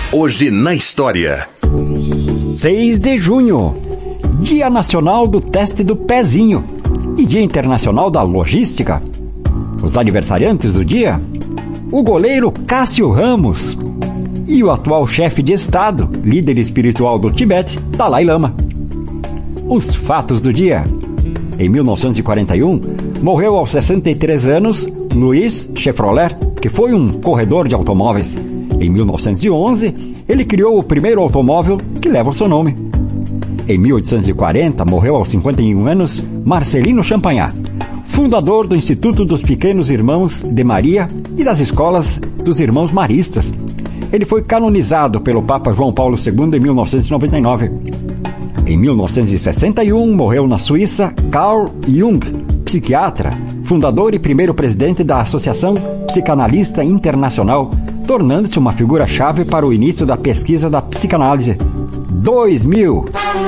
Hoje na história. 6 de junho, Dia Nacional do Teste do Pezinho e Dia Internacional da Logística. Os aniversariantes do dia: o goleiro Cássio Ramos e o atual chefe de Estado, líder espiritual do Tibete, Dalai Lama. Os fatos do dia: em 1941, morreu aos 63 anos Louis Chevrolet, que foi um corredor de automóveis. Em 1911, ele criou o primeiro automóvel que leva o seu nome. Em 1840, morreu aos 51 anos Marcelino Champagnat, fundador do Instituto dos Pequenos Irmãos de Maria e das Escolas dos Irmãos Maristas. Ele foi canonizado pelo Papa João Paulo II em 1999. Em 1961, morreu na Suíça Carl Jung, psiquiatra, fundador e primeiro presidente da Associação Psicanalista Internacional, tornando-se uma figura-chave para o início da pesquisa da psicanálise. 2000.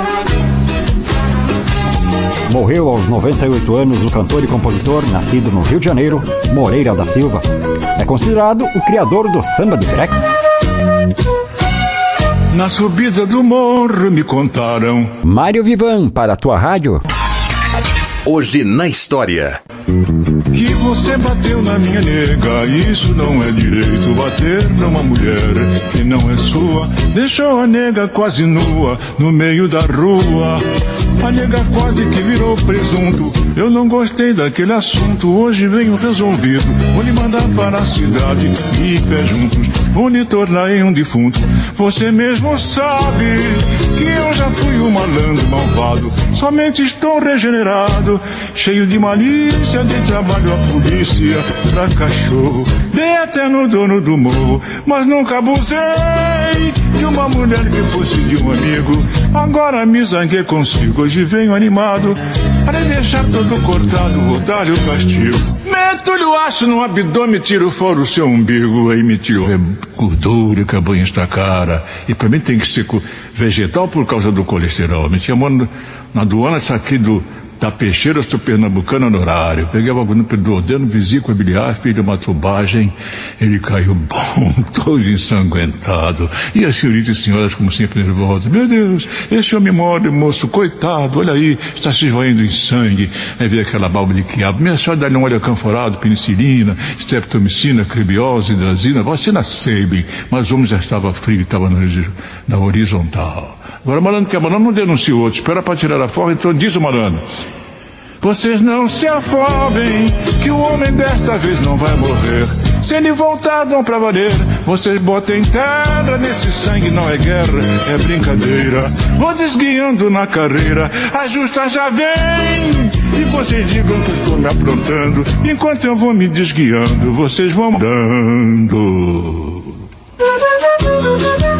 Morreu aos 98 anos o cantor e compositor, nascido no Rio de Janeiro, Moreira da Silva. É considerado o criador do samba de break. Na subida do morro me contaram. Mário Vivan, para a tua rádio. Hoje na história. Que você bateu na minha nega, isso não é direito. Bater numa mulher que não é sua. Deixou a nega quase nua no meio da rua. A nega quase que virou presunto. Eu não gostei daquele assunto. Hoje venho resolvido. Vou lhe mandar para a cidade e pé juntos. Vou lhe tornar em um defunto. Você mesmo sabe que eu já fui um malandro malvado. Somente estou regenerado, cheio de malícia, de trabalho a polícia pra cachorro. Dei até no dono do morro, mas nunca abusei de uma mulher que fosse de um amigo. Agora me zanguei consigo, hoje venho animado para deixar todo cortado, vou dar-lhe o castigo. Meto-lhe o aço no abdômen, tiro fora o seu umbigo. Aí me tirou gordura que a banha está cara. E pra mim tem que ser vegetal por causa do colesterol. Me chamou na aduana, saquei da Peixeira, sou pernambucano no horário. Peguei o bagulho do duodeno, vesícula biliar, fiz uma tubagem. Ele caiu bom, todo ensanguentado. E as senhoritas e senhoras, como sempre, nervosas. Meu Deus, esse homem morre, moço, coitado, olha aí, está se esvaindo em sangue. Aí veio aquela balba de quiabo. Minha senhora, dá-lhe um óleo canforado, penicilina, streptomicina, cribiose, hidrazina, vacina Sabin. Mas o homem já estava frio, estava na horizontal. Agora o malandro que é malandro não denuncia o outro, espera para tirar a forra, então diz o malandro: vocês não se afobem, que o homem desta vez não vai morrer. Se ele voltar, dão pra valer. Vocês botem terra nesse sangue, não é guerra, é brincadeira. Vou desguiando na carreira, a justa já vem. E vocês digam que estou me aprontando. Enquanto eu vou me desguiando, vocês vão dando.